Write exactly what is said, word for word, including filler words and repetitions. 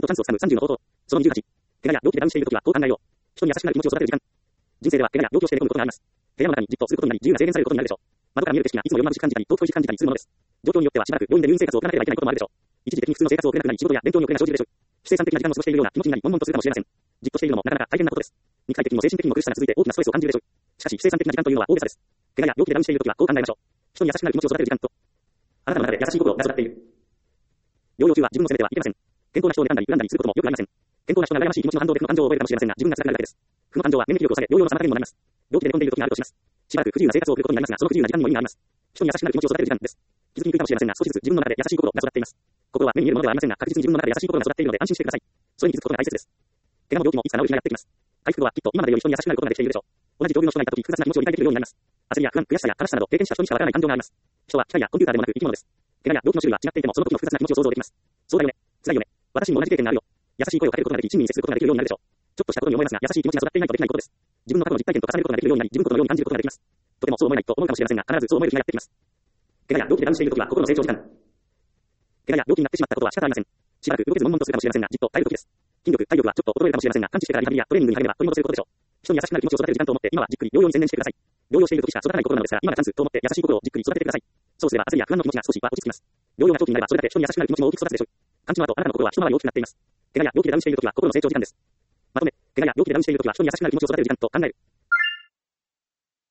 とチャンスをつかむさんじゅうの方法。そのにじゅうはち。怪我や病気でダウンしているときはこう考えよう。人に優しくなる気持ちを育てる時間。人生では怪我や病気をして寝込むことがあります。部屋の中にじっとすることになり、自由が制限されることになるでしょう。窓から見える景色がいつもより眩しく感じたり、遠く遠い感じたりするものです。状況によってはしばらく病院で入院生活を送らなければいけないこともあるでしょう。一時的に普通の生活を送れなくなり、仕事や勉強に遅れが生じるでしょう。不生産的な時間を過ごしているような気持ちになり、悶々とするかもしれません。じっとしているのもなかなか大変なことです。肉体的にも精神的にも苦しさが続いて大きなストレスを感じるでしょう。しかし、不生産的な時間というのは大げさです。怪我や病気でダウンしているときはこう考えましょう。人に優しくなる気持ちを育てる時間と、あなたの中で優しい心が育っている。療養中は自分の責めてはいけません。健康な人を妬んだり恨んだりすることもよくありません。健康な人が羨ましい気持ちの反動で負の感情を覚えるかもしれませんが、自分が辛くなるだけです。負の感情は免疫力を下げ、療養の妨げにもなります。病気で寝込んでいる時があるとします。しばらく不自由な生活を送ることになりますが、その不自由な時間にも意味があります。人に優しくなる気持ちを育てる時間です。気づきにくいかもしれませんが、少しずつ自分の中で優しい心が育っています。心は目に見えるものではありませんが、確実に自分の中で優しい心が育っているので安心してください。それに気づくことが大切です。怪我も病気もいつか治る日がやってきます。回復後はきっと今までより人に優しくなることができているでしょう。同じ境遇の人がいた時、複雑な気持ちを理解できるようになります。焦りや不安、悔しさや悲しさなど経験した人にしかわからない感情があります。人は機械やコンピューターでもなく生き物です。怪我や病気の種類は違っていても、その時の複雑な気持ちを想像できます。そうだよね。辛いよね。私にも同じ経験があるよ。優しい声をかけることができ、親身に接することができるようになるでしょう。ちょっとしたことに思いますが、優しい気持ちが育っていないとできないことです。自分の過去の実体験と重ねることができるようになり、自分のことのように感じることができます。とてもそう思えないと思うかもしれませんが、必ずそう思える日がやってきます。怪我や病気でダウンしているときは心の成長時間。怪我や病気になってしまったことは仕方ありません。しばらく動けず悶々とするかもしれませんが、じっと耐えるときです。筋力、体力はちょっと衰えるかもしれませんが、完治してからリハビリやトレーニングに入れば取り戻せることでしょう。人に優しくなる気持ちを育てる時間と思って、今はじっくり療養に専念してください。療養しているときしか育たない心なのですが、今がチャンスと思って優しい心をじっくり育ててください。そうすれば焦りや不安の気持ちが少しは落ち着きます。療養が長期になればそれだけ人に優しくなる気持ちも大きく育つでしょう。完治の後、あなたの心は一回り大きくなっています。怪我や病気でダウンしているときは心の成長時間です。まとめ、怪我や病気でダウンしているときは人に優しくなる気持ちを育てる時間と考える。